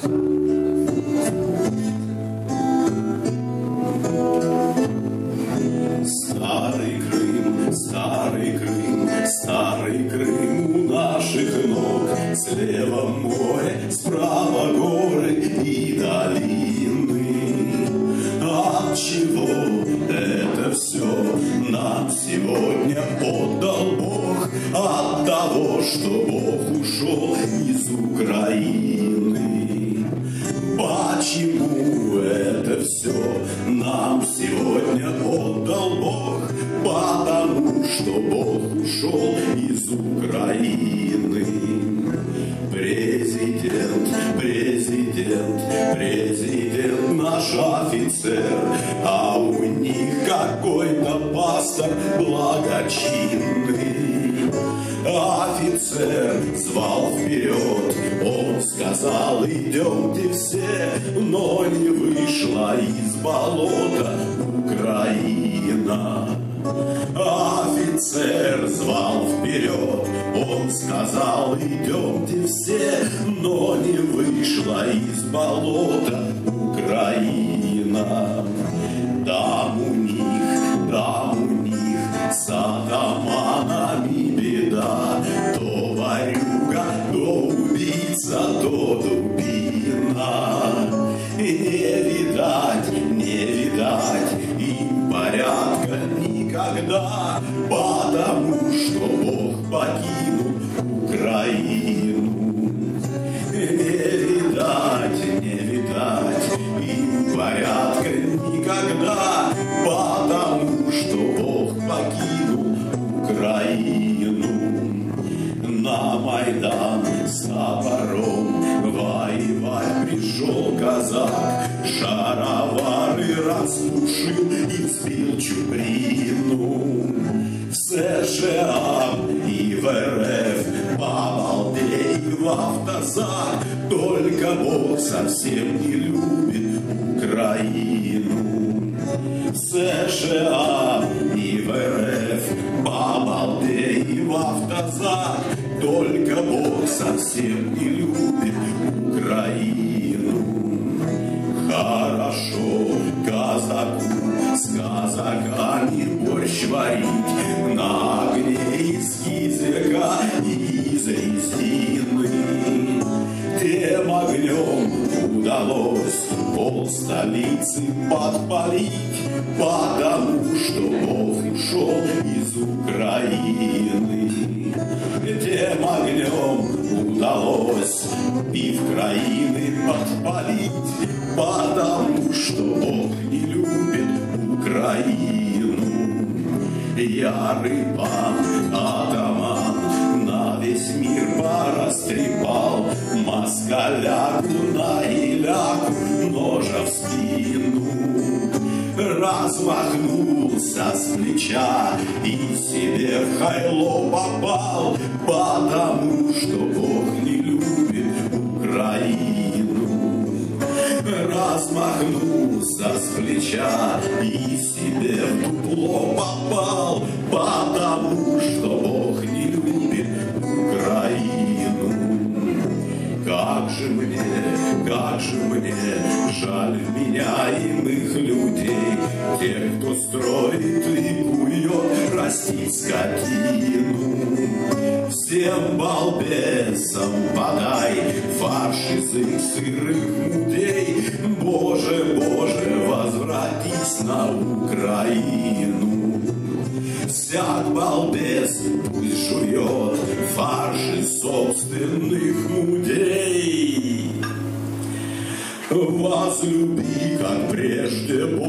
Старый Крым, старый Крым у наших ног. Слева море, справа горы и долины. Отчего это все нам сегодня отдал Бог? От того, что Бог ушел из Украины. Почему это все нам сегодня отдал Бог? Потому что Бог ушел из Украины. Президент наш офицер, а у них какой-то пастор благочинный. Офицер звал вперед, он сказал: идемте все, но не вышла из болота Украина. Офицер звал вперед, он сказал: идемте все, но не вышла из болота Украина. Там у них с атаманами беда, то ворюга, то убийца, то дубина. Не видать им порядка никогда, потому что Бог покинул Украину. Не видать им порядка никогда, потому что Бог покинул Украину. На Майдан с топором воевать пришел казак, шаровары распушил и сбил Чуприну. В США и в РФ, по Балде и в автозак, только Бог совсем не любит Украину. В США и в РФ, по Балде и в автозак, только Бог совсем не любит Украину. Хорошо казаку с казаками борщ варить на огне из кизика и из резины. Тем огнем удалось пол столицы подпалить, потому что Бог ушел из Украины. Тем огнем удалось пив краины подпалить, потому что Бог не любит Украину. Ярый пан атаман на весь мир порастрепал, москаляку на иляку ножа в спину. Размахнулся с плеча и себе в хайло попал, потому что Бог не любит Украину. Размахнулся с плеча и себе в дупло попал, потому что Бог не любит Украину. Как же мне жаль вменяемых людей, тех, кто строит и кует, растит скотину. Всем балбесам подай фарш из их сырых мудей. Боже, Боже, возвратись на Украину. Всяк балбес пусть жует фарш из собственных мудей. Возлюби, как прежде,